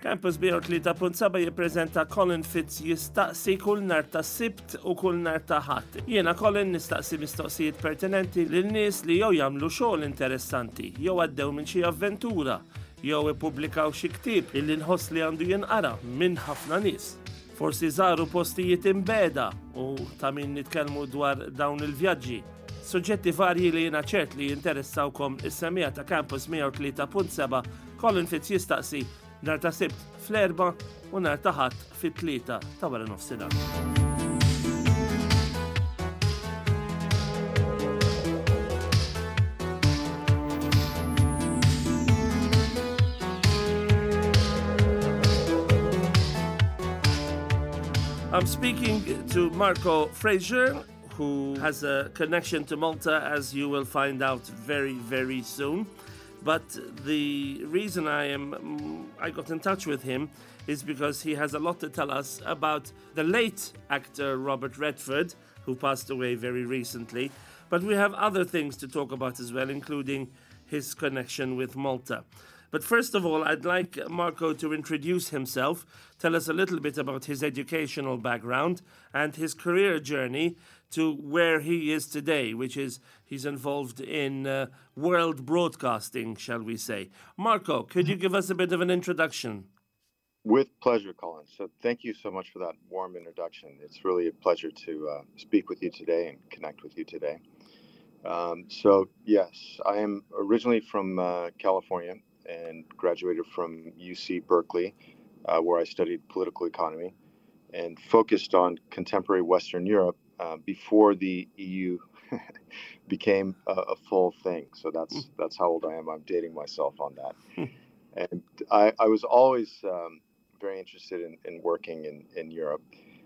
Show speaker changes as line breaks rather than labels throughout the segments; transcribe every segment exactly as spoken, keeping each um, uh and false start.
Campus B tlieta punt seba' jippreżenta Colin Fitz jistaqsi kull nhar ta' Sibt u kull nhar ta' Ħadd. Jiena Colin nistaqsi mistoqsijiet pertinenti lil nies li jew jagħmlu xogħol interessanti, jew għaddew minn xi avventura, jew ippubblikaw xi ktieb illi nħoss li għandu jinqara minn ħafna nies. Forsi żaru postijiet imbeda u ta' min nitkellmu dwar dawn il-vjaġġi. Suġġetti varji li jiena ċert li jinteressawkom is-semija ta' Campus B tlieta punt seba' Colin Fitz jistaqsi nhar ta' Sibt fl-erba' u nhar ta' Ħadd fit-tlieta ta' wara nofsinhar. I'm speaking to Marco Fraser, who has a connection to Malta, as you will find out very, very soon. But the reason I am I got in touch with him is because he has a lot to tell us about the late actor Robert Redford, who passed away very recently. But we have other things to talk about as well, including his connection with Malta. But first of all, I'd like Marco to introduce himself, tell us a little bit about his educational background and his career journey to where he is today, which is he's involved in uh, world broadcasting, shall we say. Marco, could you give us a bit of an introduction?
With pleasure, Colin. So thank you so much for that warm introduction. It's really a pleasure to uh, speak with you today and connect with you today. Um, so, yes, I am originally from uh, California and graduated from U C Berkeley, uh, where I studied political economy and focused on contemporary Western Europe uh, before the E U became a, a full thing. So that's that's how old I am. I'm dating myself on that. And I, I was always um, very interested in, in working in, in Europe,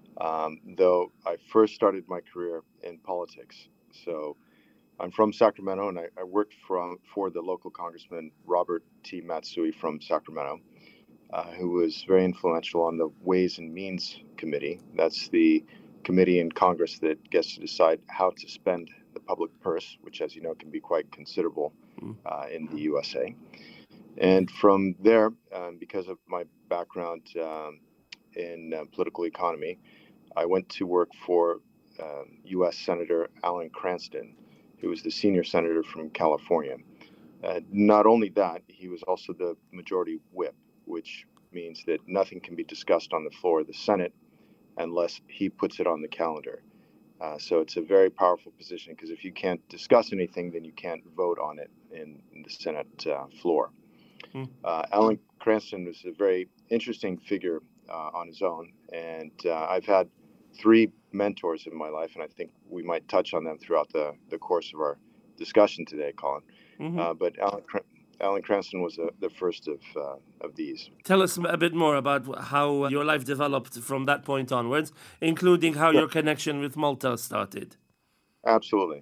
um, though I first started my career in politics. So I'm from Sacramento, and I, I worked from, for the local congressman, Robert T. Matsui from Sacramento, uh, who was very influential on the Ways and Means Committee. That's the committee in Congress that gets to decide how to spend the public purse, which, as you know, can be quite considerable uh, in the U S A. And from there, um, because of my background um, in uh, political economy, I went to work for um, U S Senator Alan Cranston, who was the senior senator from California. Uh, not only that, he was also the majority whip, which means that nothing can be discussed on the floor of the Senate unless he puts it on the calendar. Uh, so it's a very powerful position, because if you can't discuss anything, then you can't vote on it in, in the Senate uh, floor. Mm. Uh, Alan Cranston was a very interesting figure uh, on his own, and uh, I've had three mentors in my life, and I think we might touch on them throughout the, the course of our discussion today, Colin. Mm-hmm. Uh, but Alan, Alan Cranston was a, the first of uh, of these.
Tell us a bit more about how your life developed from that point onwards, including how yeah. your connection with Malta started.
Absolutely.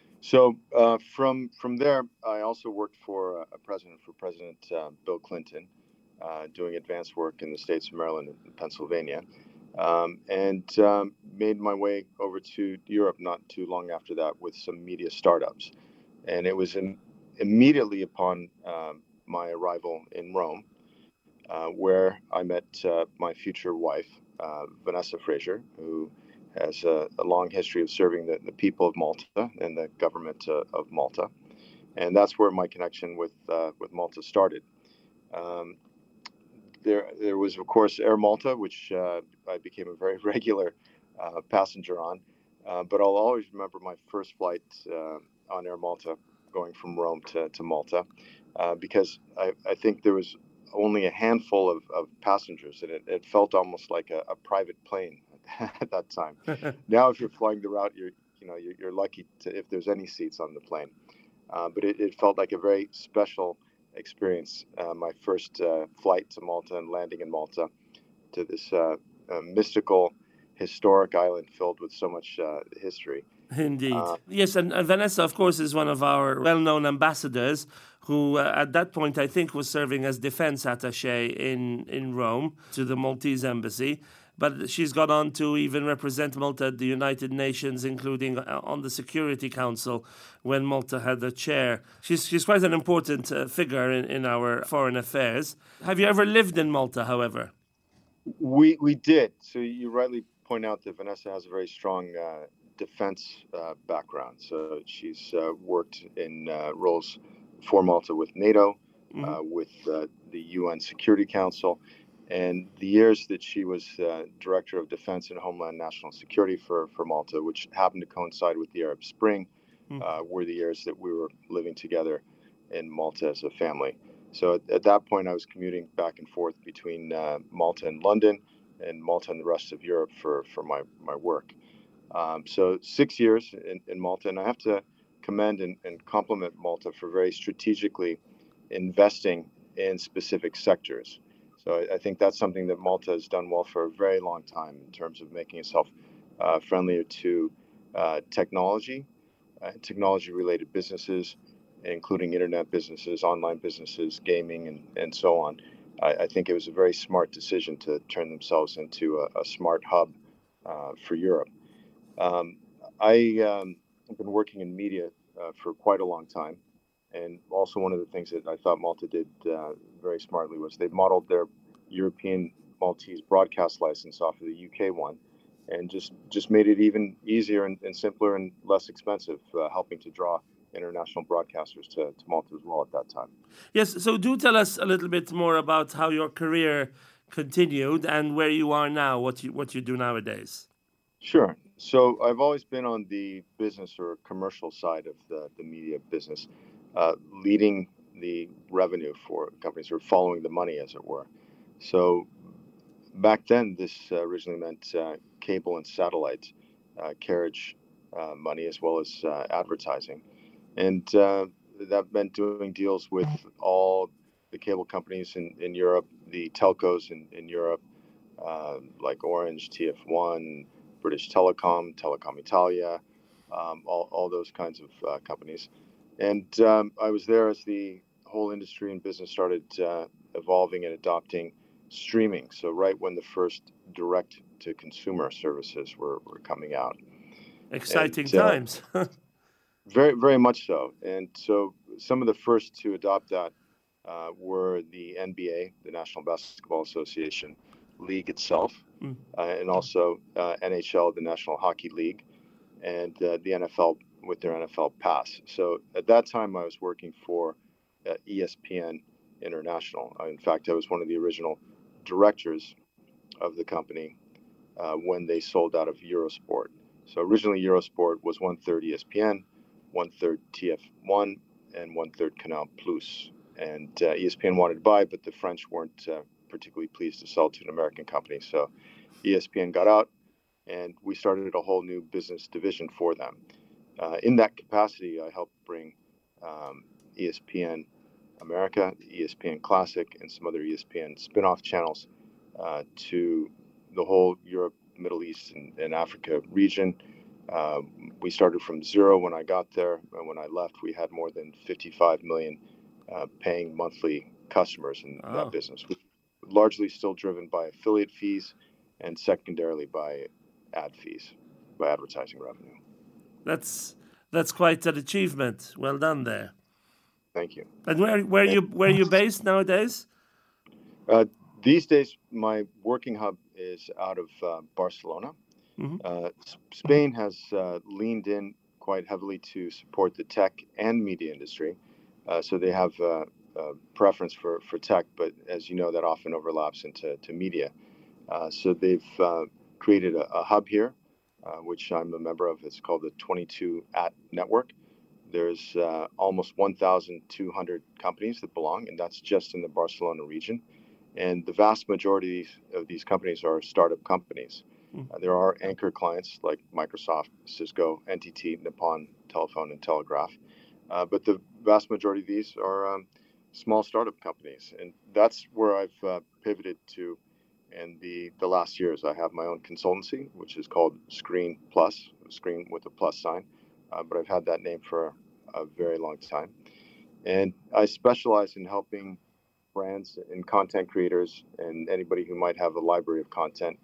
So uh, from from there, I also worked for a president, for President uh, Bill Clinton, uh, doing advanced work in the states of Maryland and Pennsylvania. Um, and um, made my way over to Europe not too long after that with some media startups. And it was in, immediately upon um, my arrival in Rome, uh, where I met uh, my future wife, uh, Vanessa Fraser, who has a, a long history of serving the, the people of Malta and the government uh, of Malta. And that's where my connection with uh, with Malta started. Um, There, there was, of course, Air Malta, which uh, I became a very regular uh, passenger on. Uh, but I'll always remember my first flight uh, on Air Malta, going from Rome to, to Malta, uh, because I, I think there was only a handful of, of passengers, and it, it felt almost like a, a private plane at that time. Now, if you're flying the route, you're you know you're, you're lucky to, if there's any seats on the plane. Uh, but it, it felt like a very special experience, uh, my first uh, flight to Malta and landing in Malta, to this uh, uh, mystical, historic island filled with so much uh, history.
Indeed. Uh, yes, and, and Vanessa, of course, is one of our well-known ambassadors who, uh, at that point, I think was serving as defense attaché in, in Rome to the Maltese embassy. but she's gone on to even represent Malta at the United Nations, including uh, on the Security Council when Malta had the chair. She's she's quite an important uh, figure in, in our foreign affairs. Have you ever lived in Malta, however?
We we did. So you rightly point out that Vanessa has a very strong uh, defense uh, background. So she's uh, worked in uh, roles for Malta with NATO, mm-hmm. uh, with uh, the U N Security Council, and the years that she was uh, Director of Defense and Homeland National Security for, for Malta, which happened to coincide with the Arab Spring, mm-hmm. uh, were the years that we were living together in Malta as a family. So at, at that point, I was commuting back and forth between uh, Malta and London, and Malta and the rest of Europe for, for my, my work. Um, so six years in, in Malta, and I have to commend and, and compliment Malta for very strategically investing in specific sectors. So I, I think that's something that Malta has done well for a very long time in terms of making itself uh, friendlier to uh, technology, uh, technology-related businesses, including internet businesses, online businesses, gaming, and, and so on. I, I think it was a very smart decision to turn themselves into a, a smart hub uh, for Europe. Um, I um, have been working in media uh, for quite a long time. And also one of the things that I thought Malta did uh, very smartly was they modeled their European Maltese broadcast license off of the U K one, and just, just made it even easier and, and simpler and less expensive, uh, helping to draw international broadcasters to, to Malta as well at that time.
Yes, so do tell us a little bit more about how your career continued and where you are now, what you what you do nowadays.
Sure. So I've always been on the business or commercial side of the, the media business, uh, leading the revenue for companies, or following the money, as it were. So back then, this uh, originally meant uh, cable and satellite uh, carriage uh, money, as well as uh, advertising. And uh, that meant doing deals with all the cable companies in, in Europe, the telcos in, in Europe, uh, like Orange, T F one, British Telecom, Telecom Italia, um, all, all those kinds of uh, companies. And um, I was there as the whole industry and business started uh, evolving and adopting streaming. So right when the first direct-to-consumer services were, were coming out.
Exciting
and, uh,
times.
Very, very much so. And so some of the first to adopt that uh, were the N B A, the National Basketball Association league itself, mm. uh, and also uh, N H L, the National Hockey League, and uh, the N F L with their N F L Pass. So at that time, I was working for uh, E S P N International. In fact, I was one of the original directors of the company uh, when they sold out of Eurosport. So originally, Eurosport was one-third E S P N, one-third T F one, and one-third Canal Plus. And uh, E S P N wanted to buy, but the French weren't uh, particularly pleased to sell to an American company. So E S P N got out, and we started a whole new business division for them. Uh, in that capacity, I helped bring um, E S P N America, E S P N Classic, and some other E S P N spin-off channels uh, to the whole Europe, Middle East, and, and Africa region. Uh, we started from zero when I got there, and when I left, we had more than fifty-five million uh, paying monthly customers in oh. that business, which was largely still driven by affiliate fees and secondarily by ad fees, by advertising revenue.
That's that's quite an achievement. Well done there.
Thank you.
And where where you where you based nowadays?
Uh, these days, my working hub is out of uh, Barcelona. Mm-hmm. Uh, Spain has uh, leaned in quite heavily to support the tech and media industry. Uh, so they have uh, a preference for, for tech, but as you know, that often overlaps into to media. Uh, so they've uh, created a, a hub here, uh, which I'm a member of. It's called the twenty-two at Network. There's uh, almost one thousand two hundred companies that belong, and that's just in the Barcelona region. And the vast majority of these companies are startup companies. Uh, there are anchor clients like Microsoft, Cisco, N T T, Nippon Telephone, and Telegraph. Uh, but the vast majority of these are um, small startup companies. And that's where I've uh, pivoted to in the, the last years. I have my own consultancy, which is called Screen Plus, Screen with a plus sign. Uh, but I've had that name for a very long time. And I specialize in helping brands and content creators and anybody who might have a library of content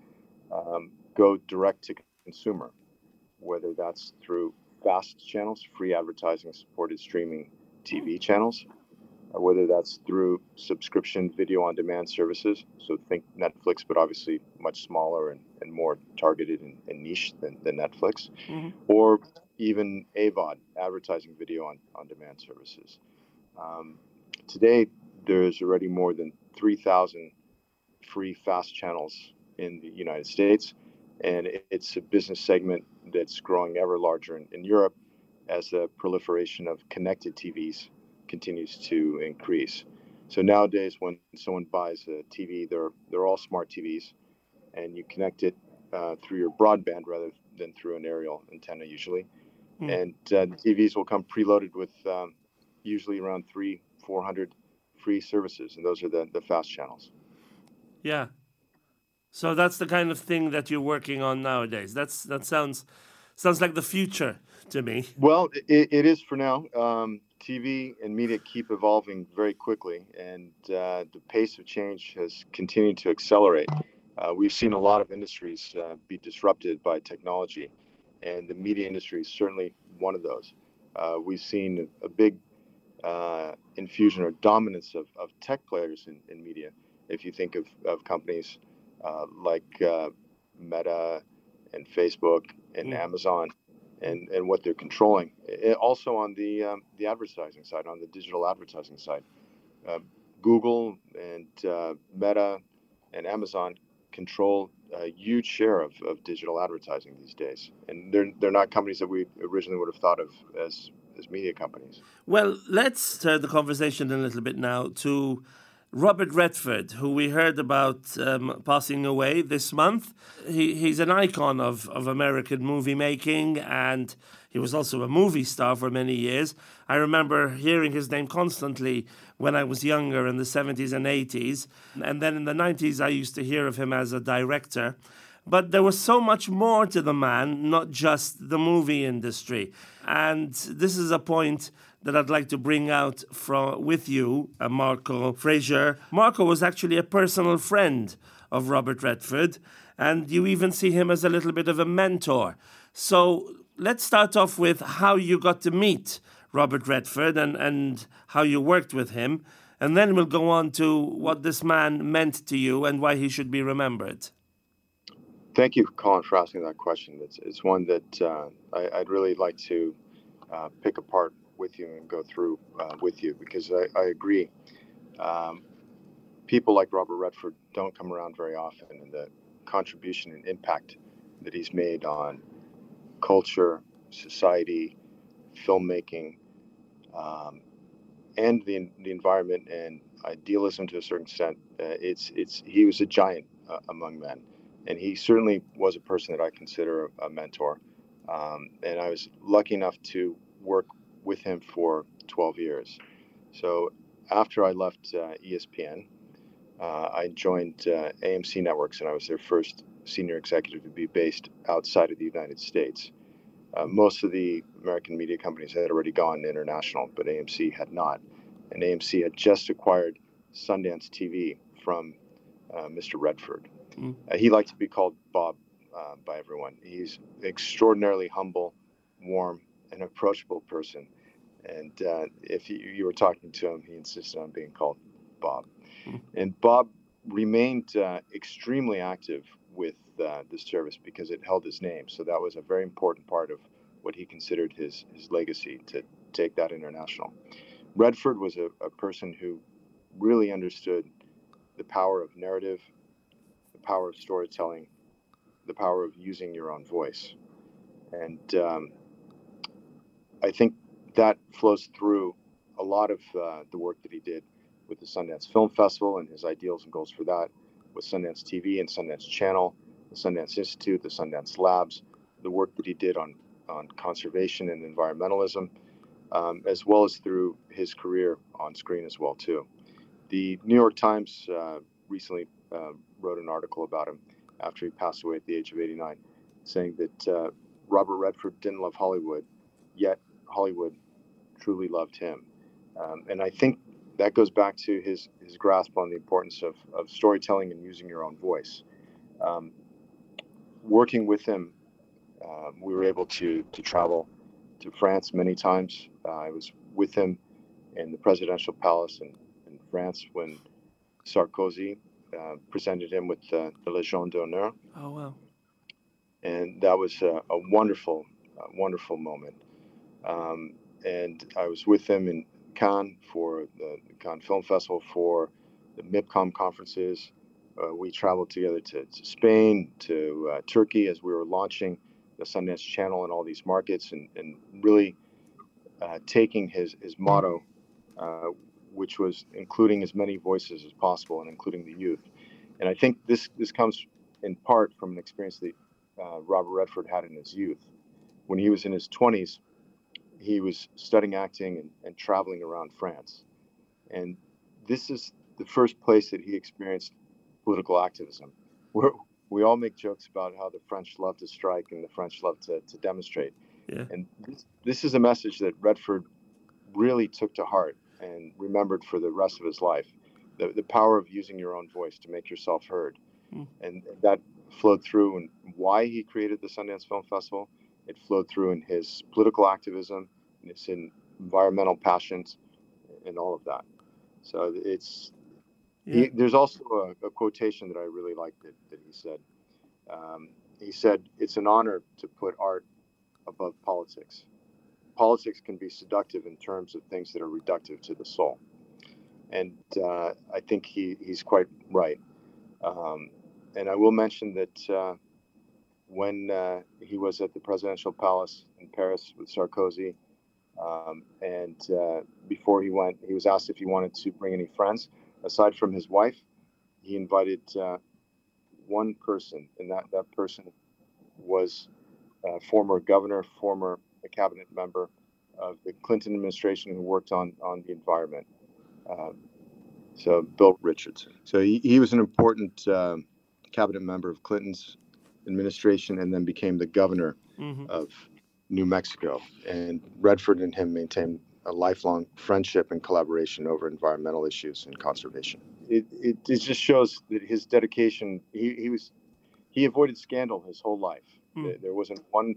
um, go direct to consumer, whether that's through FAST channels, free advertising supported streaming T V channels, or whether that's through subscription video on demand services. So think Netflix, but obviously much smaller and, and more targeted and, and niche than, than Netflix, mm-hmm. or even A V O D, advertising video on, on demand services. Um, today, there's already more than three thousand free FAST channels in the United States, and it's a business segment that's growing ever larger in, in Europe as the proliferation of connected T Vs continues to increase. So nowadays, when someone buys a T V, they're they're all smart T Vs, and you connect it uh, through your broadband rather than through an aerial antenna usually. Mm. And uh, the T Vs will come preloaded with um, usually around three, four hundred free services, and those are the, the FAST channels.
Yeah. So that's the kind of thing that you're working on nowadays. That's that sounds sounds like the future to me.
Well, it, it is for now. Um, T V and media keep evolving very quickly, and uh, the pace of change has continued to accelerate. Uh, we've seen a lot of industries uh, be disrupted by technology, and the media industry is certainly one of those. Uh, we've seen a, a big uh, infusion or dominance of, of tech players in, in media. If you think of, of companies uh, like uh, Meta and Facebook and mm. Amazon, and, and what they're controlling. It, also on the um, the advertising side, on the digital advertising side, uh, Google and uh, Meta and Amazon control a huge share of, of digital advertising these days, and they're they're not companies that we originally would have thought of as as media companies.
Well, let's turn the conversation a little bit now to Robert Redford, who we heard about um, passing away this month. He, he's an icon of, of American movie making, and he was also a movie star for many years. I remember hearing his name constantly when I was younger in the seventies and eighties. And then in the nineties, I used to hear of him as a director. But there was so much more to the man, not just the movie industry. And this is a point that I'd like to bring out from with you, uh, Marco Fraser. Marco was actually a personal friend of Robert Redford, and you even see him as a little bit of a mentor. So let's start off with how you got to meet Robert Redford and, and how you worked with him, and then we'll go on to what this man meant to you and why he should be remembered.
Thank you, Colin, for asking that question. It's, it's one that uh, I, I'd really like to uh, pick apart with you and go through uh, with you, because I, I agree. Um, people like Robert Redford don't come around very often, and the contribution and impact that he's made on culture, society, filmmaking, um, and the the environment and idealism to a certain extent. Uh, it's it's he was a giant uh, among men, and he certainly was a person that I consider a mentor. Um, and I was lucky enough to work with him for twelve years. So after I left uh, E S P N, uh, I joined uh, A M C Networks, and I was their first senior executive to be based outside of the United States. Uh, most of the American media companies had already gone international, but A M C had not. And A M C had just acquired Sundance T V from uh, Mister Redford. Mm. Uh, he liked to be called Bob uh, by everyone. He's an extraordinarily humble, warm, and approachable person. And uh, if you, you were talking to him, he insisted on being called Bob. Mm. And Bob remained uh, extremely active with uh, the service because it held his name. So that was a very important part of what he considered his, his legacy, to take that international. Redford was a, a person who really understood the power of narrative, the power of storytelling, the power of using your own voice. And um, I think that flows through a lot of uh, the work that he did with the Sundance Film Festival and his ideals and goals for that, with Sundance T V and Sundance Channel, the Sundance Institute, the Sundance Labs, the work that he did on, on conservation and environmentalism, um, as well as through his career on screen as well, too. The New York Times uh, recently uh, wrote an article about him after he passed away at the age of eighty-nine, saying that uh, Robert Redford didn't love Hollywood, yet Hollywood truly loved him. Um, and I think that goes back to his, his grasp on the importance of, of storytelling and using your own voice. Um, working with him, um, we were able to to travel to France many times. Uh, I was with him in the presidential palace in, in France when Sarkozy uh, presented him with uh, the Légion d'honneur.
Oh, wow.
And that was a, a wonderful, uh, wonderful moment. Um, and I was with him in Cannes for the Cannes Film Festival for the MIPCOM conferences. Uh, we traveled together to, to Spain, to uh, Turkey as we were launching the Sundance Channel in all these markets, and, and really uh, taking his, his motto, uh, which was including as many voices as possible and including the youth. And I think this, this comes in part from an experience that uh, Robert Redford had in his youth. When he was in his twenties, he was studying acting and, and traveling around France. And this is the first place that he experienced political activism. We're, we all make jokes about how the French love to strike and the French love to, to demonstrate.
Yeah.
And this, this is a message that Redford really took to heart and remembered for the rest of his life. The, the power of using your own voice to make yourself heard. Mm. And that flowed through in why he created the Sundance Film Festival. It flowed through in his political activism, and his environmental passions, and all of that. So it's yeah. he, there's also a, a quotation that I really like that, that he said. Um, he said, "It's an honor to put art above politics. Politics can be seductive in terms of things that are reductive to the soul." And uh, I think he, he's quite right. Um, and I will mention that uh, when uh, he was at the presidential palace in Paris with Sarkozy, um, and uh, before he went, he was asked if he wanted to bring any friends. Aside from his wife, he invited uh, one person, and that, that person was a former governor, former cabinet member of the Clinton administration who worked on, on the environment. Uh, so Bill Richardson. So he, he was an important uh, cabinet member of Clinton's administration, and then became the governor mm-hmm. of New Mexico. And Redford and him maintained a lifelong friendship and collaboration over environmental issues and conservation. It, it, it just shows that his dedication, he, he was, he avoided scandal his whole life. Mm. There, there wasn't one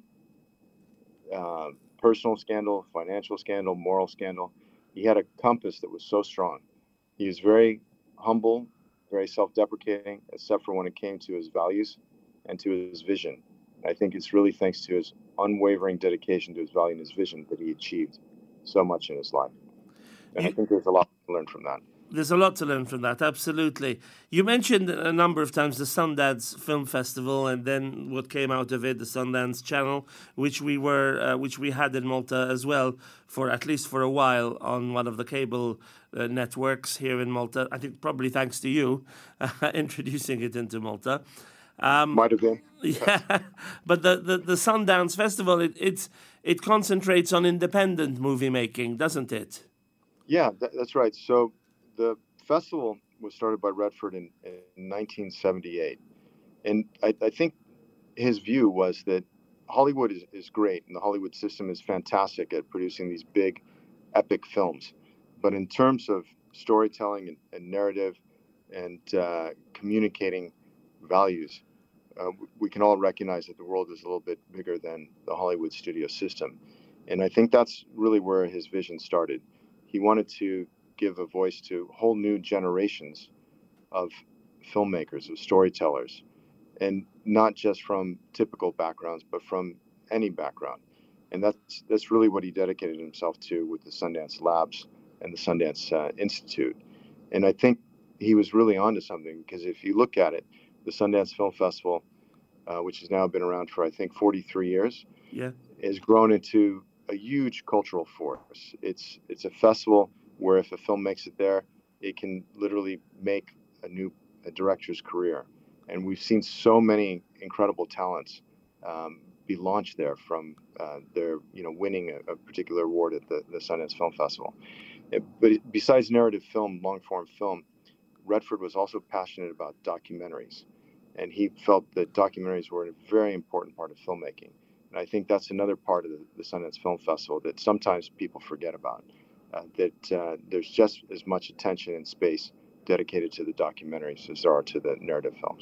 uh, personal scandal, financial scandal, moral scandal. He had a compass that was so strong. He was very humble, very self-deprecating, except for when it came to his values and to his vision. I think it's really thanks to his unwavering dedication to his value and his vision that he achieved so much in his life. And you, I think there's a lot to learn from that.
There's a lot to learn from that, absolutely. You mentioned a number of times the Sundance Film Festival, and then what came out of it, the Sundance Channel, which we were, uh, which we had in Malta as well, for at least for a while on one of the cable uh, networks here in Malta. I think probably thanks to you uh, introducing it into Malta.
Um, Might have been.
Yeah, but the, the, the Sundance Festival, it it's it concentrates on independent movie making, doesn't it?
Yeah, that, that's right. So the festival was started by Redford in, in nineteen seventy-eight. And I, I think his view was that Hollywood is, is great, and the Hollywood system is fantastic at producing these big, epic films. But in terms of storytelling and, and narrative and uh, communicating values, uh, we can all recognize that the world is a little bit bigger than the Hollywood studio system. And I think that's really where his vision started. He wanted to give a voice to whole new generations of filmmakers, of storytellers, and not just from typical backgrounds, but from any background. And that's that's really what he dedicated himself to with the Sundance Labs and the Sundance uh, Institute. And I think he was really onto something, because if you look at it, the Sundance Film Festival, uh, which has now been around for, I think, forty-three years,
yeah,
has grown into a huge cultural force. It's it's a festival where if a film makes it there, it can literally make a new a director's career. And we've seen so many incredible talents um, be launched there from uh, their, you know, winning a, a particular award at the, the Sundance Film Festival. It, but besides narrative film, long-form film, Redford was also passionate about documentaries. And he felt that documentaries were a very important part of filmmaking. And I think that's another part of the, the Sundance Film Festival that sometimes people forget about, uh, that uh, there's just as much attention and space dedicated to the documentaries as there are to the narrative films.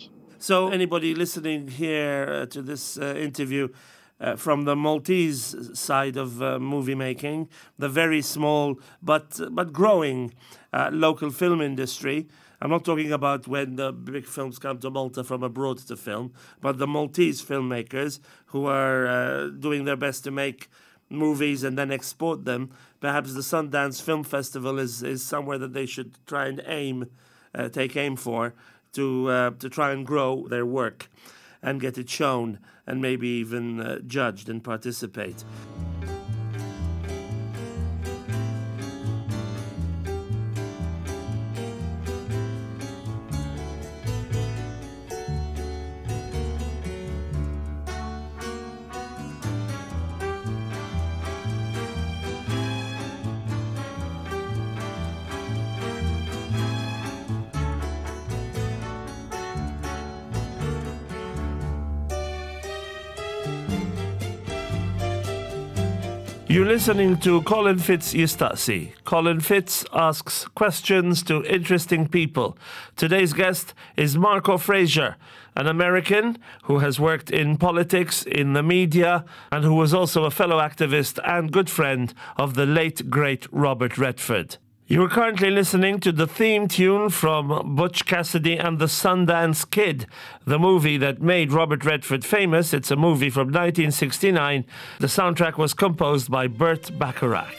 So anybody listening here uh, to this uh, interview uh, from the Maltese side of uh, movie making, the very small but but growing uh, local film industry. I'm not talking about when the big films come to Malta from abroad to film, but the Maltese filmmakers who are uh, doing their best to make movies and then export them. Perhaps the Sundance Film Festival is, is somewhere that they should try and aim, uh, take aim for, to uh, to try and grow their work and get it shown and maybe even uh, judged and participate. You're listening to Colin Fitz Eustasi. Colin Fitz asks questions to interesting people. Today's guest is Marco Fraser, an American who has worked in politics, in the media, and who was also a fellow activist and good friend of the late, great Robert Redford. You are currently listening to the theme tune from Butch Cassidy and the Sundance Kid, the movie that made Robert Redford famous. It's a movie from nineteen sixty-nine. The soundtrack was composed by Burt Bacharach.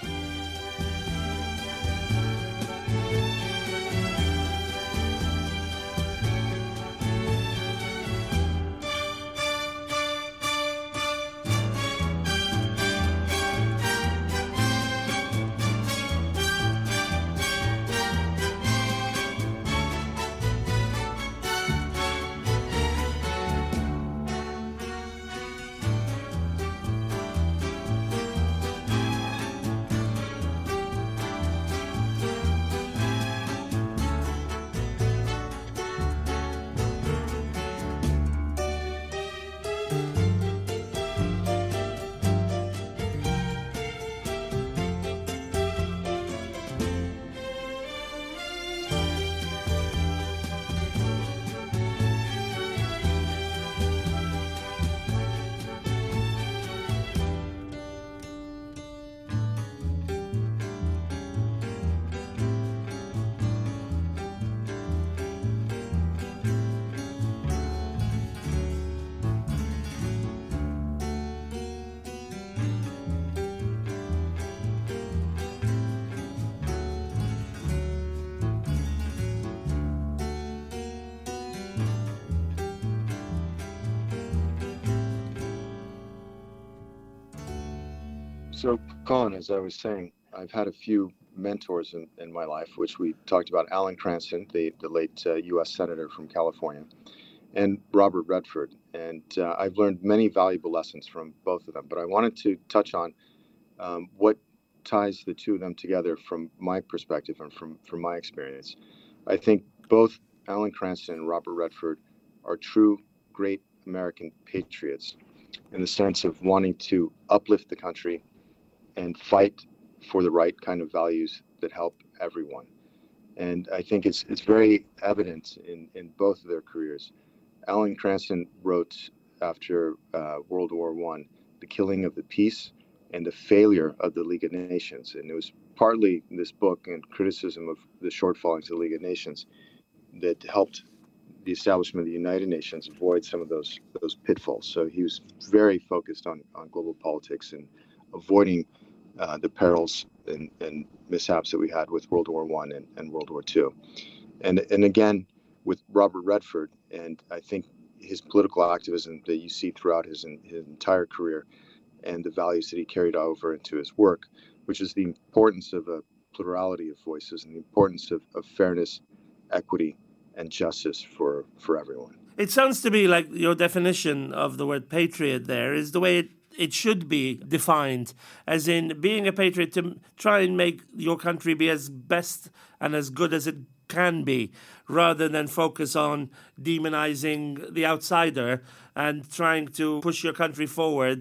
So, Colin, as I was saying, I've had a few mentors in, in my life, which we talked about. Alan Cranston, the, the late uh, U S Senator from California, and Robert Redford. And uh, I've learned many valuable lessons from both of them. But I wanted to touch on um, what ties the two of them together from my perspective and from, from my experience. I think both Alan Cranston and Robert Redford are true great American patriots in the sense of wanting to uplift the country and fight for the right kind of values that help everyone. And I think it's it's very evident in, in both of their careers. Alan Cranston wrote after uh, World War One, The Killing of the Peace and the Failure of the League of Nations. And it was partly this book and criticism of the shortfallings of the League of Nations that helped the establishment of the United Nations avoid some of those those pitfalls. So he was very focused on, on global politics and avoiding uh, the perils and, and mishaps that we had with World War One and, and World War Two. And and again, with Robert Redford, and I think his political activism that you see throughout his, his entire career and the values that he carried over into his work, which is the importance of a plurality of voices and the importance of, of fairness, equity, and justice for, for everyone.
It sounds to me like your definition of the word patriot there is the way it, it should be defined, as in being a patriot to try and make your country be as best and as good as it can be, rather than focus on demonizing the outsider and trying to push your country forward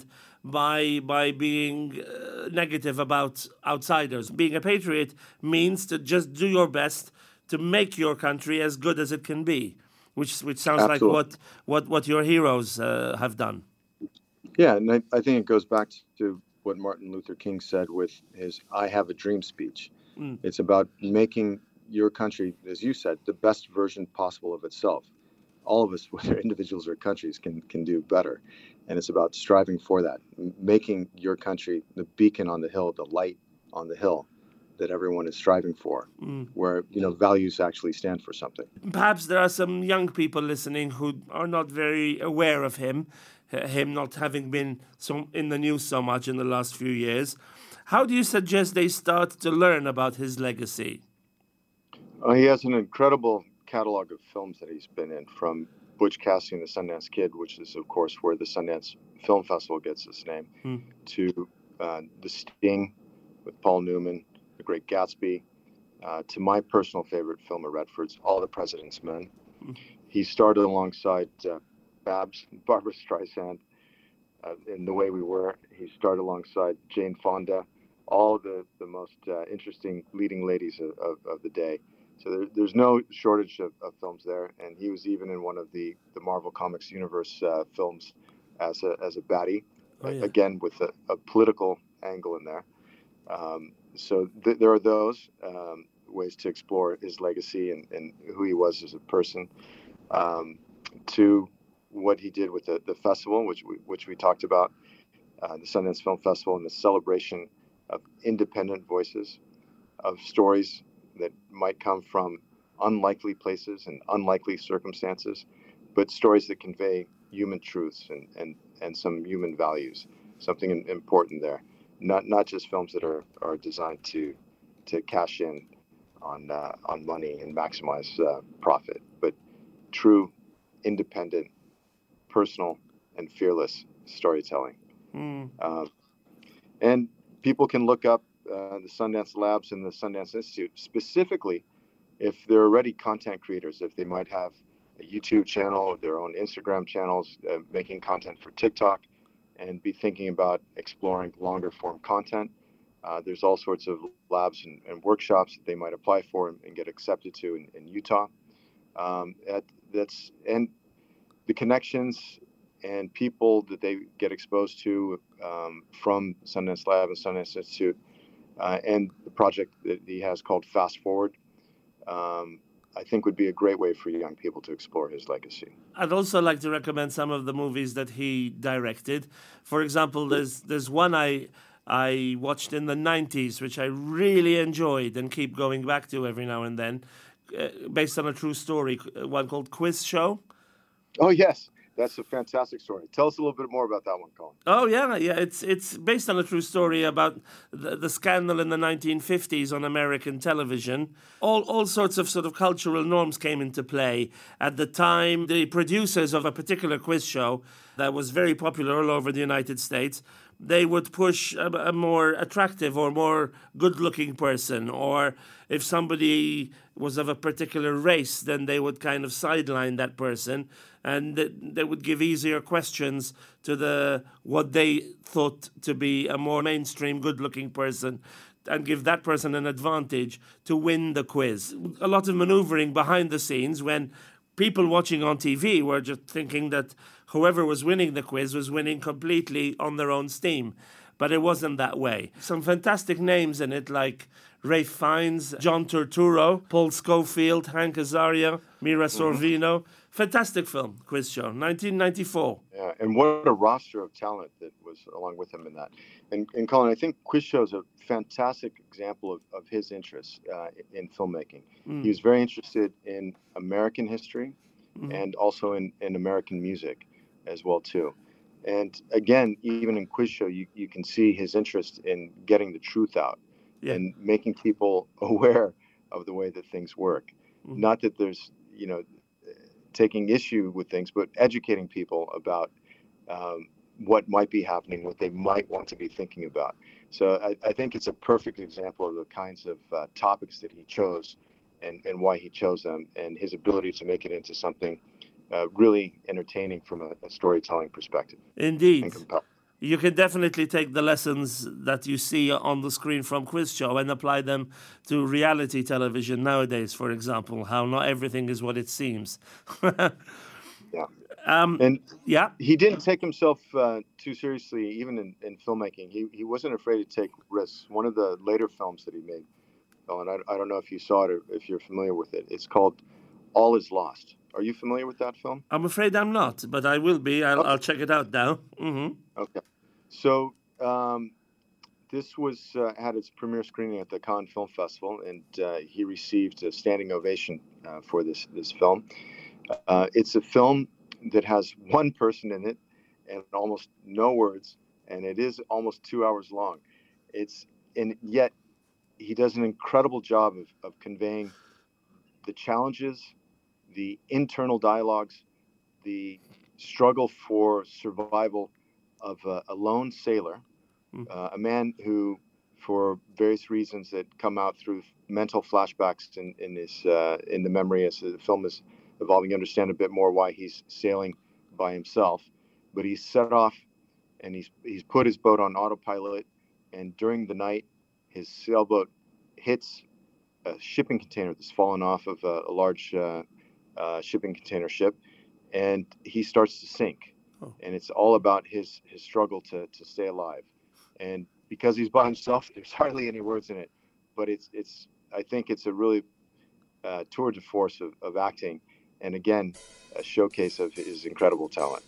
by by being uh, negative about outsiders. Being a patriot means to just do your best to make your country as good as it can be, which which sounds like
Absolutely.
what what what your heroes uh, have done.
Yeah, and I, I think it goes back to what Martin Luther King said with his "I Have a Dream" speech.
Mm.
It's about making your country, as you said, the best version possible of itself. All of us, whether individuals or countries, can can do better, and it's about striving for that, m- making your country the beacon on the hill, the light on the hill that everyone is striving for,
Mm.
where you know values actually stand for something.
Perhaps there are some young people listening who are not very aware of him, h- him not having been so in the news so much in the last few years. How do you suggest they start to learn about his legacy?
Uh, he has an incredible catalog of films that he's been in, from Butch Cassidy and the Sundance Kid, which is, of course, where the Sundance Film Festival gets its name,
Mm.
to uh, The Sting with Paul Newman, The Great Gatsby, uh, to my personal favorite film of Redford's, All the President's Men.
Mm.
He started alongside uh, Babs, Barbara Streisand, uh, in The Way We Were. He starred alongside Jane Fonda, all the, the most uh, interesting leading ladies of, of, of the day. So there, there's no shortage of, of films there. And he was even in one of the, the Marvel Comics Universe uh, films as a, as a baddie,
Oh, yeah.
again with a, a political angle in there. Um, so th- there are those um, ways to explore his legacy and, and who he was as a person. Um, to what he did with the, the festival, which we, which we talked about, uh, the Sundance Film Festival, and the celebration of independent voices, of stories that might come from unlikely places and unlikely circumstances, but stories that convey human truths and, and, and some human values, something important there. Not not just films that are, are designed to to cash in on uh, on money and maximize uh, profit, but true, independent, personal, and fearless storytelling.
Mm.
Um, and people can look up uh, the Sundance Labs and the Sundance Institute specifically if they're already content creators, if they might have a YouTube channel, their own Instagram channels, uh, making content for TikTok, and be thinking about exploring longer form content. Uh, there's all sorts of labs and, and workshops that they might apply for and, and get accepted to in, in Utah. Um, at, that's and the connections and people that they get exposed to um, from Sundance Lab and Sundance Institute, uh, and the project that he has called Fast Forward, um, I think would be a great way for young people to explore his legacy.
I'd also like to recommend some of the movies that he directed. For example, there's there's one I I watched in the nineties, which I really enjoyed and keep going back to every now and then, uh, based on a true story, uh, one called Quiz Show.
Oh, yes. That's a fantastic story. Tell us a little bit more about that one, Colin.
Oh yeah, yeah. It's it's based on a true story about the, the scandal in the nineteen fifties on American television. All all sorts of sort of cultural norms came into play at the time. The producers of a particular quiz show that was very popular all over the United States, they would push a, a more attractive or more good-looking person, or if somebody was of a particular race, then they would kind of sideline that person, and th- they would give easier questions to the what they thought to be a more mainstream, good-looking person, and give that person an advantage to win the quiz. A lot of maneuvering behind the scenes when people watching on T V were just thinking that whoever was winning the quiz was winning completely on their own steam. But it wasn't that way. Some fantastic names in it, like Rafe Fiennes, John Turturro, Paul Scofield, Hank Azaria, Mira Sorvino. Mm-hmm. Fantastic film, Quiz Show, nineteen ninety-four.
Yeah, and what a roster of talent that was along with him in that. And, and Colin, I think Quiz Show is a fantastic example of, of his interests uh, in filmmaking. Mm. He was very interested in American history mm. and also in, in American music as well, too. And again, even in Quiz Show, you, you can see his interest in getting the truth out yeah. and making people aware of the way that things work. Mm. Not that there's, you know, taking issue with things, but educating people about um, what might be happening, what they might want to be thinking about. So I, I think it's a perfect example of the kinds of uh, topics that he chose and, and why he chose them, and his ability to make it into something uh, really entertaining from a, a storytelling perspective.
Indeed. You can definitely take the lessons that you see on the screen from Quiz Show and apply them to reality television nowadays, for example, how not everything is what it seems.
Yeah.
Um,
and
yeah.
He didn't take himself uh, too seriously, even in, in filmmaking. He he wasn't afraid to take risks. One of the later films that he made, Ellen, I, I don't know if you saw it or if you're familiar with it. It's called All Is Lost. Are you familiar with that film?
I'm afraid I'm not, but I will be. I'll,
Okay.
I'll check it out now. Mm-hmm.
Okay. So um, this was uh, had its premiere screening at the Cannes Film Festival, and uh, he received a standing ovation uh, for this this film. Uh, it's a film that has one person in it and almost no words, and it is almost two hours long. It's and yet he does an incredible job of, of conveying the challenges, the internal dialogues, the struggle for survival of a, a lone sailor, uh, a man who, for various reasons that come out through mental flashbacks in in his uh, in the memory as the film is evolving, you understand a bit more why he's sailing by himself. But he's set off, and he's he's put his boat on autopilot, and during the night, his sailboat hits a shipping container that's fallen off of a, a large uh, uh, shipping container ship, and he starts to sink. Oh. And it's all about his his struggle to to stay alive. And because he's by himself, there's hardly any words in it, but it's it's I think it's a really uh, tour de force of, of acting, and again, a showcase of his incredible talent.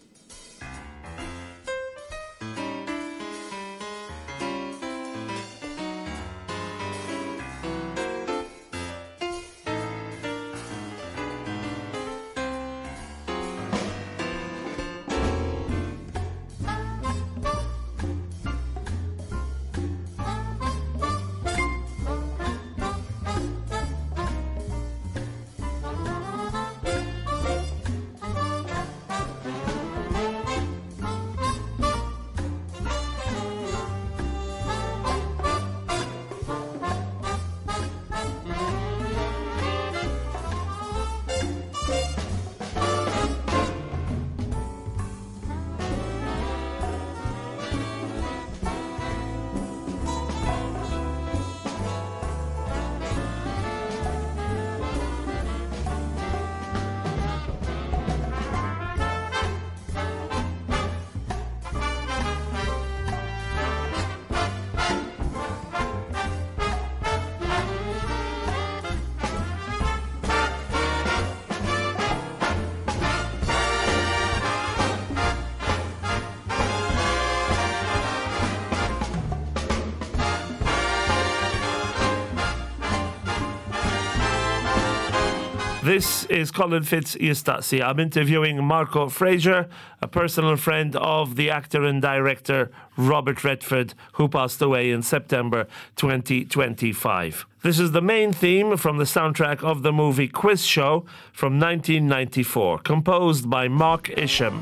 This is Colin Fitz-Eustachy. I'm interviewing Marco Fraser, a personal friend of the actor and director Robert Redford, who passed away in September twenty twenty-five. This is the main theme from the soundtrack of the movie Quiz Show from nineteen ninety-four, composed by Mark Isham.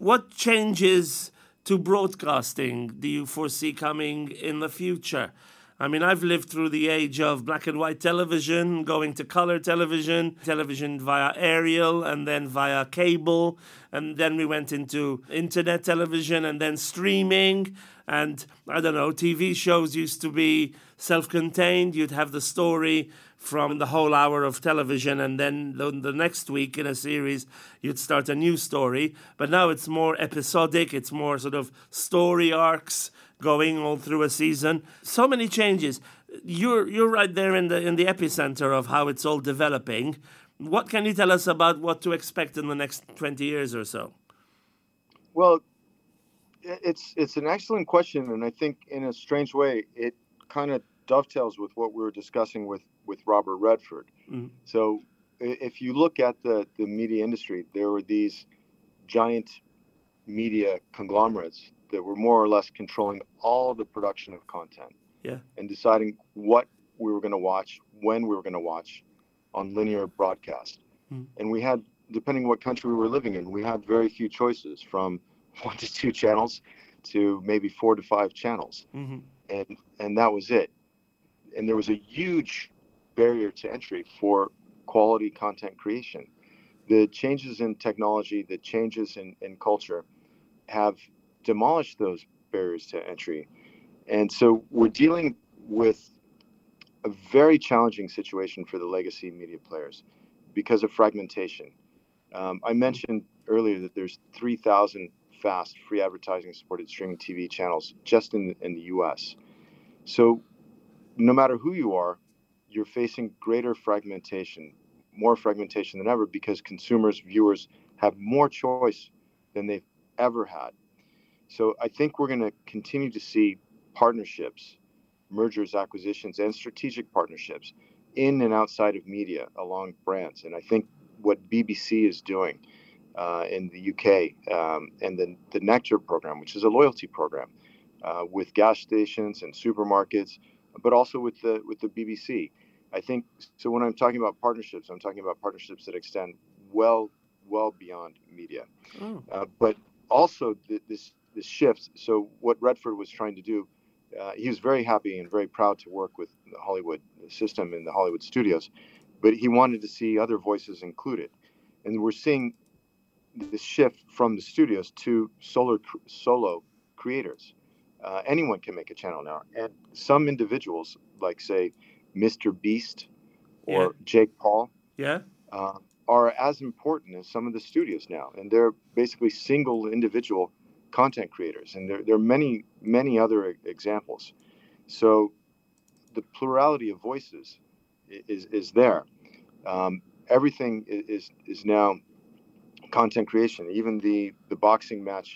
What changes to broadcasting do you foresee coming in the future? I mean, I've lived through the age of black and white television, going to color television, television via aerial, and then via cable. And then we went into internet television and then streaming. And I don't know, T V shows used to be self-contained. You'd have the story from the whole hour of television, and then the, the next week in a series, you'd start a new story. But now it's more episodic. It's more sort of story arcs going all through a season. So many changes. You're you're right there in the in the epicenter of how it's all developing. What can you tell us about what to expect in the next twenty years or so?
Well, it's it's an excellent question, and I think in a strange way it kind of dovetails with what we were discussing with with Robert Redford. Mm-hmm. So if you look at the the media industry, there were these giant media conglomerates that were more or less controlling all the production of content, yeah, and deciding what we were going to watch, when we were going to watch on linear broadcast. Mm. And we had, depending what country we were living in, we had very few choices, from one to two channels to maybe four to five channels. Mm-hmm. And and that was it. And there was a huge barrier to entry for quality content creation. The changes in technology, the changes in, in culture have demolished those barriers to entry. And so we're dealing with a very challenging situation for the legacy media players because of fragmentation. Um, I mentioned earlier that there's three thousand fast free advertising supported streaming T V channels just in, in the U S. So no matter who you are, you're facing greater fragmentation, more fragmentation than ever, because consumers, viewers have more choice than they've ever had. So I think we're going to continue to see partnerships, mergers, acquisitions, and strategic partnerships in and outside of media along brands. And I think what B B C is doing uh, in the U K um, and the, the Nectar program, which is a loyalty program uh, with gas stations and supermarkets, but also with the with the B B C. I think, so when I'm talking about partnerships, I'm talking about partnerships that extend well, well beyond media. Oh. Uh, but also th- this this shift. So what Redford was trying to do, uh, he was very happy and very proud to work with the Hollywood system and the Hollywood studios, but he wanted to see other voices included. And we're seeing this shift from the studios to solo, solo creators. Uh, anyone can make a channel now. And some individuals, like, say, Mister Beast or yeah. Jake Paul, yeah, uh, are as important as some of the studios now. And they're basically single individual content creators. And there, there are many, many other examples. So the plurality of voices is, is there. Um, everything is, is now content creation. Even the, the boxing match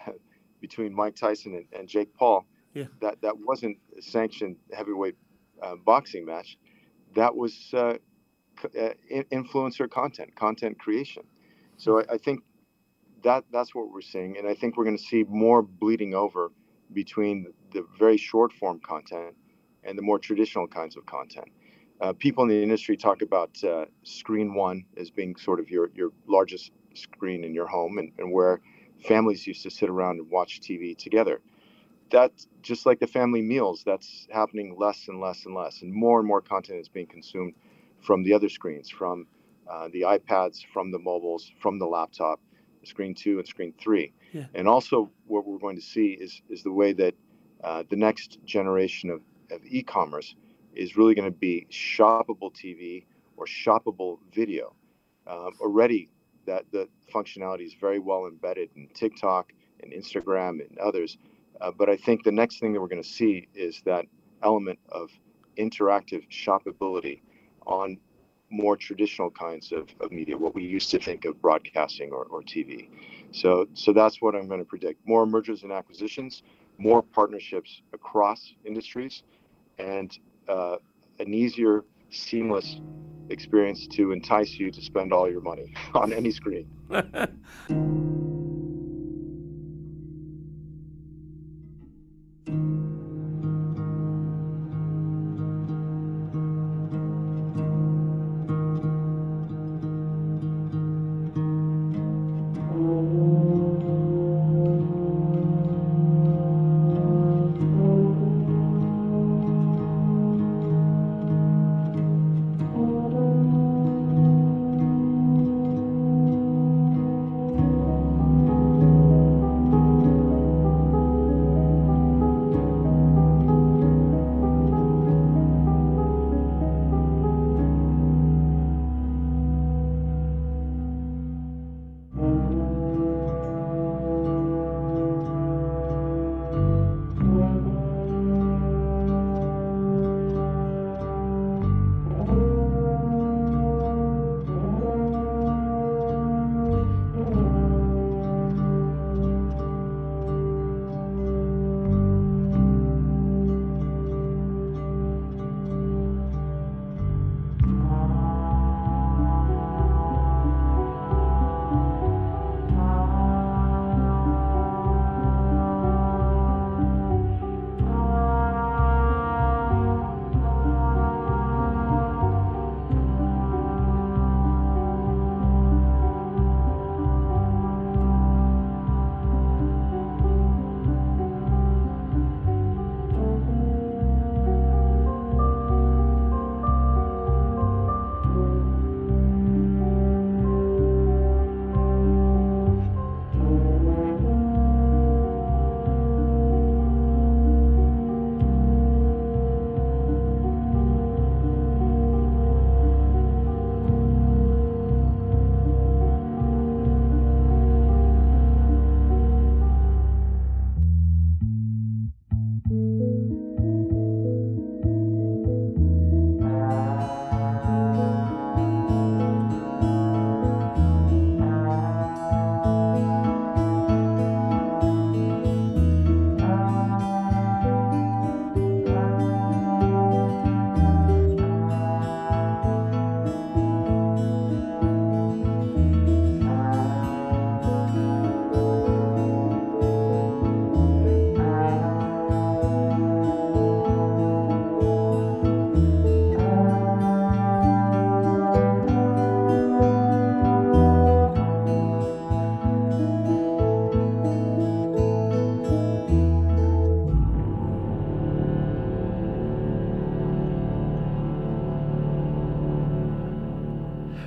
between Mike Tyson and, and Jake Paul, yeah. that, that wasn't a sanctioned heavyweight uh, boxing match. That was uh, uh, influencer content, content creation. So I, I think that that's what we're seeing. And I think we're going to see more bleeding over between the very short form content and the more traditional kinds of content. Uh, people in the industry talk about uh, screen one as being sort of your, your largest screen in your home, and, and where families used to sit around and watch T V together. That's just like the family meals. That's happening less and less and less. And more and more content is being consumed from the other screens, from uh, the iPads, from the mobiles, from the laptop, screen two and screen three. Yeah. And also what we're going to see is, is the way that uh, the next generation of, of e-commerce is really going to be shoppable T V or shoppable video. Um, already that the functionality is very well embedded in TikTok and Instagram and others. Uh, but I think the next thing that we're going to see is that element of interactive shoppability on more traditional kinds of, of media, what we used to think of broadcasting or, or T V. So, so that's what I'm going to predict. More mergers and acquisitions, more partnerships across industries, and uh, an easier, seamless experience to entice you to spend all your money on any screen.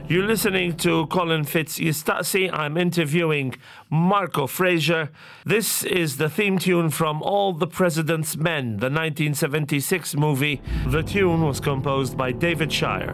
You're listening to Colin Fitz-Eustasi. I'm interviewing Marco Fraser. This is the theme tune from All the President's Men, the nineteen seventy-six movie. The tune was composed by David Shire.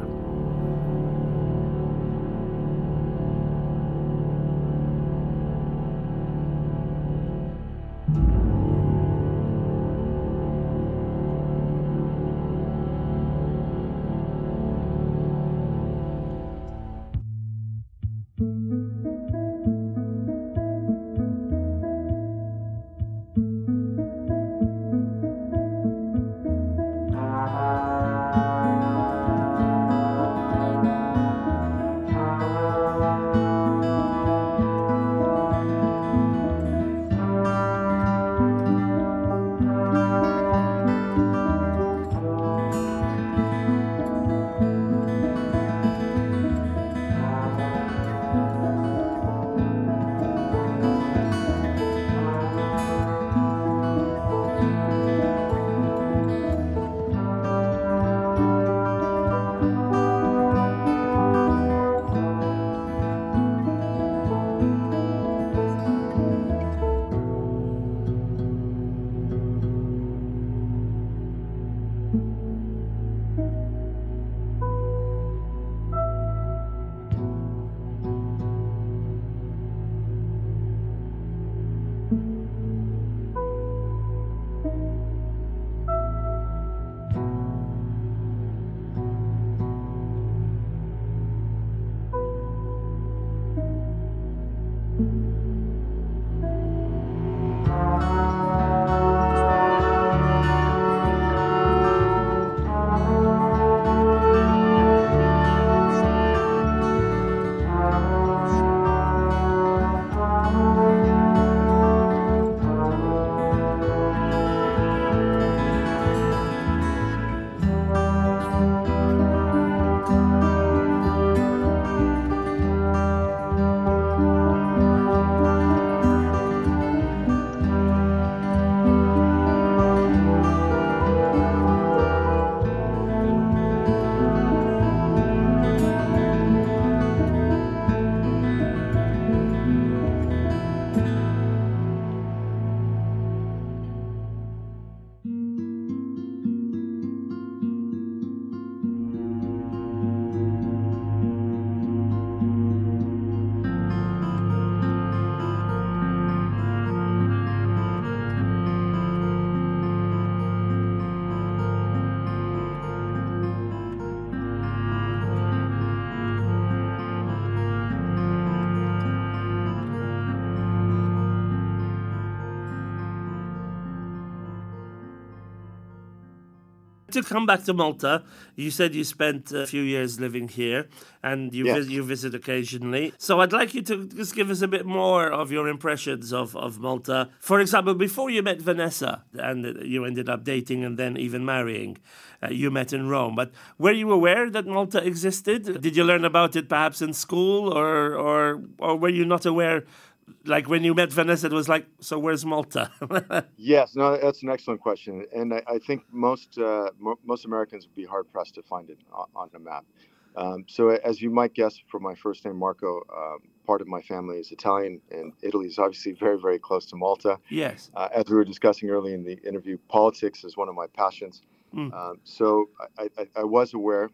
To come back to Malta, you said you spent a few years living here and you
Yes.
vis- you visit occasionally. So I'd like you to just give us a bit more of your impressions of, of Malta. For example, before you met Vanessa and you ended up dating and then even marrying, uh, you met in Rome. But were you aware that Malta existed? Did you learn about it perhaps in school, or or or were you not aware? Like when you met Vanessa, it was like, so where's Malta?
Yes, no, that's an excellent question, and I, I think most uh, mo- most Americans would be hard pressed to find it on, on a map. Um, so, as you might guess from my first name, Marco, um, part of my family is Italian, and Italy is obviously very, very close to Malta.
Yes.
Uh, as we were discussing early in the interview, politics is one of my passions.
Mm.
Um, so, I, I, I was aware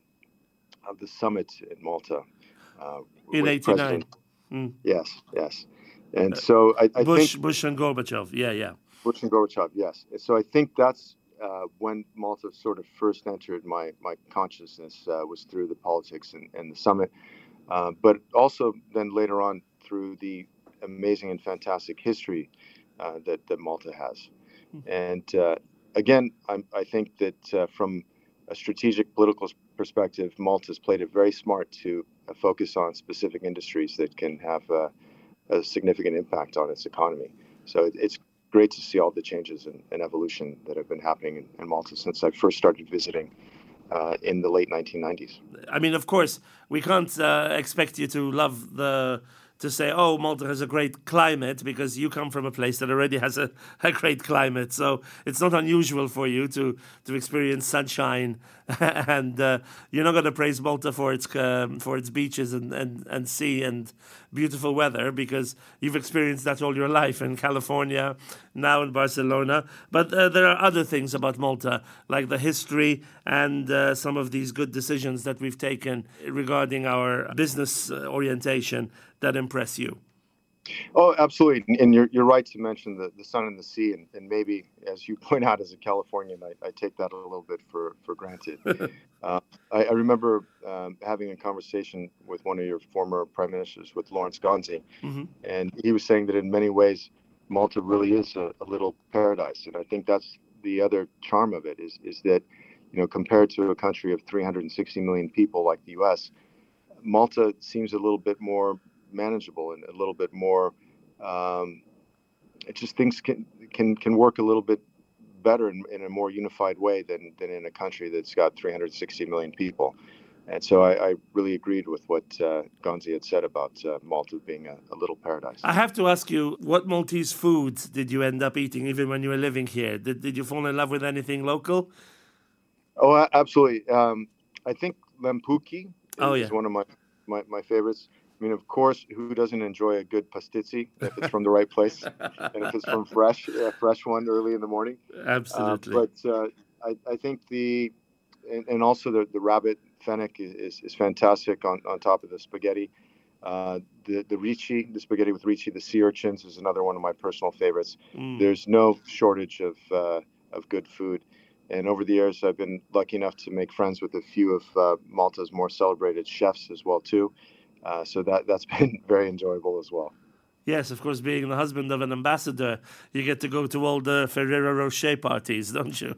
of the summit in Malta uh,
In
with
eighty-nine.
President-
Mm.
Yes, yes, and so I, I
Bush,
think
Bush and Gorbachev. Yeah, yeah.
Bush and Gorbachev, yes. And so I think that's uh, when Malta sort of first entered my my consciousness uh, was through the politics and, and the summit, uh, but also then later on through the amazing and fantastic history uh, that that Malta has. And uh, again, I'm, I think that uh, from a strategic political perspective, Malta's played it very smart to uh, focus on specific industries that can have uh, a significant impact on its economy. So it, it's great to see all the changes and, and evolution that have been happening in, in Malta since I first started visiting uh, in the late nineteen nineties.
I mean, of course, we can't uh, expect you to love the to say, oh, Malta has a great climate, because you come from a place that already has a, a great climate. So it's not unusual for you to, to experience sunshine. and uh, you're not going to praise Malta for its um, for its beaches and, and, and sea and beautiful weather, because you've experienced that all your life in California, now in Barcelona. But uh, there are other things about Malta, like the history and uh, some of these good decisions that we've taken regarding our business uh, orientation that impress you.
Oh, absolutely. And you're you're right to mention the, the sun and the sea. And, and maybe, as you point out, as a Californian, I, I take that a little bit for, for granted. uh, I, I remember um, having a conversation with one of your former prime ministers, with Lawrence Gonzi. Mm-hmm. And he was saying that in many ways, Malta really is a, a little paradise. And I think that's the other charm of it, is, is that, you know, compared to a country of three hundred sixty million people like the U S, Malta seems a little bit more manageable and a little bit more um it just things can can can work a little bit better in, in a more unified way than than in a country that's got three hundred sixty million people. And so I, I really agreed with what uh, Gonzi had said about uh, Malta being a, a little paradise.
I have to ask you, what Maltese foods did you end up eating even when you were living here? Did, did you fall in love with anything local?
Oh, absolutely. um I think lampuki is
oh, yeah.
one of my, my my favorites. I mean, of course, who doesn't enjoy a good pastizzi if it's from the right place and if it's from fresh, a fresh one early in the morning?
Absolutely.
Uh, but uh, I, I think the, and, and also the, the rabbit fennec is, is fantastic on, on top of the spaghetti. Uh, the, the ricci, the spaghetti with ricci, the sea urchins is another one of my personal favorites. Mm. There's no shortage of, uh, of good food. And over the years, I've been lucky enough to make friends with a few of uh, Malta's more celebrated chefs as well, too. Uh, so that, that's been very enjoyable as well.
Yes, of course, being the husband of an ambassador, you get to go to all the Ferrero Rocher parties, don't you?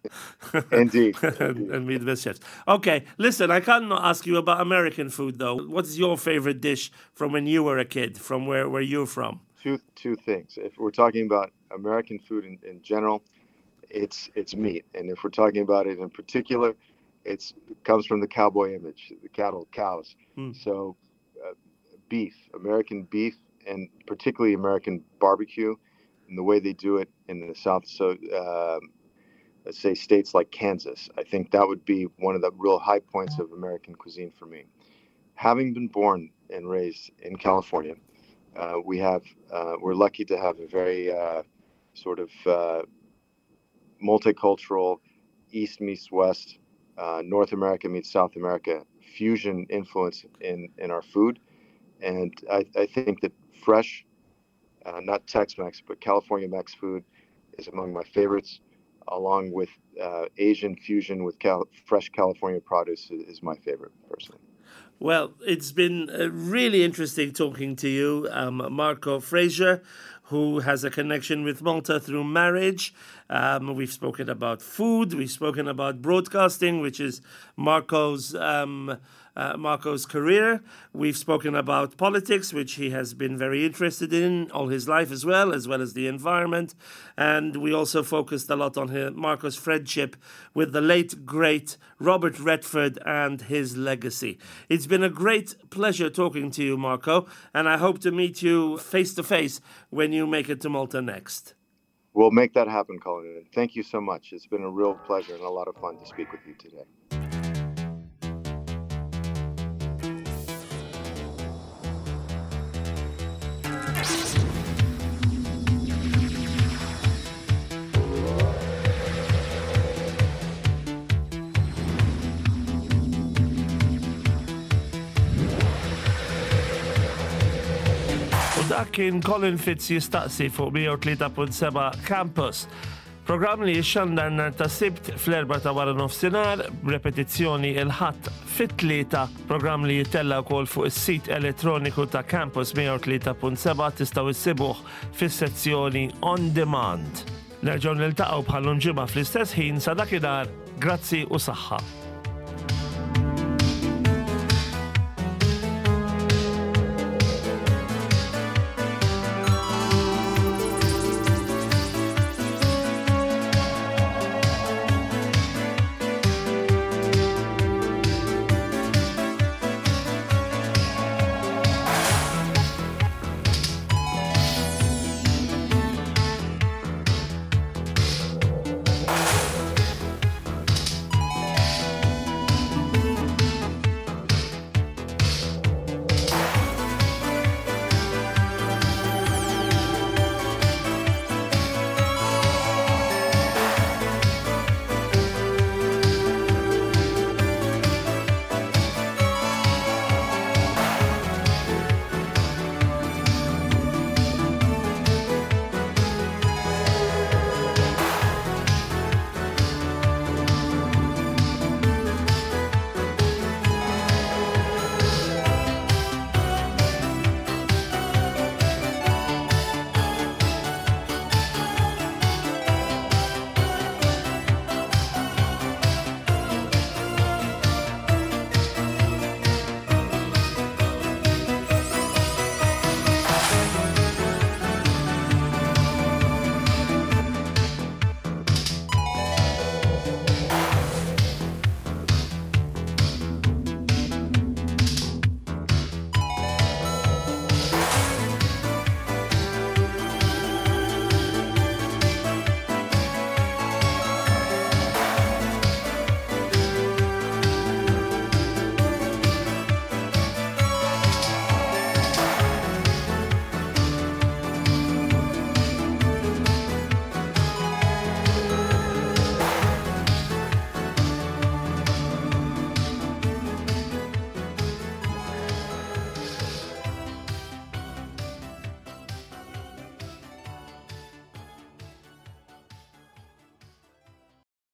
Indeed.
and, and meet the best chefs. Okay, listen, I can't not ask you about American food, though. What's your favorite dish from when you were a kid, from where, where you're from?
Two two things. If we're talking about American food in, in general, it's it's meat. And if we're talking about it in particular, it's, it comes from the cowboy image, the cattle, cows. Hmm. So uh, beef, American beef, and particularly American barbecue, and the way they do it in the South. So uh, let's say states like Kansas. I think that would be one of the real high points of American cuisine for me. Having been born and raised in California, uh, we have uh, we're lucky to have a very uh, sort of uh, multicultural East meets West, uh, North America meets South America fusion influence in, in our food. And I, I think that fresh, uh, not Tex-Mex, but California Mex food is among my favorites, along with uh, Asian fusion with Cal- fresh California produce is, is my favorite, personally.
Well, it's been uh, really interesting talking to you, um, Marco Fraser, who has a connection with Malta through marriage. Um, we've spoken about food. We've spoken about broadcasting, which is Marco's um, uh, Marco's career. We've spoken about politics, which he has been very interested in all his life as well, as well as the environment. And we also focused a lot on his, Marco's friendship with the late, great Robert Redford and his legacy. It's been a great pleasure talking to you, Marco, and I hope to meet you face-to-face when you make it to Malta next.
We'll make that happen, Colin. Thank you so much. It's been a real pleasure and a lot of fun to speak with you today.
Dak kien Colin Fitz jistaqsi fuq one oh three point seven Campus. Programm li jixxandar nhar ta' Sibt fl-erba ta' wara nofsinhar, repetizzjoni il-ħadd fit-tlieta. Programm li jitella wkoll fuq is-sit elettroniku ta' Campus one oh three point seven tistgħu issibuh fis-sezzjoni On Demand. Nerġgħu niltaqgħu bħal ġimgħa fl-istess ħin sa dakinhar, grazzi u saħħa.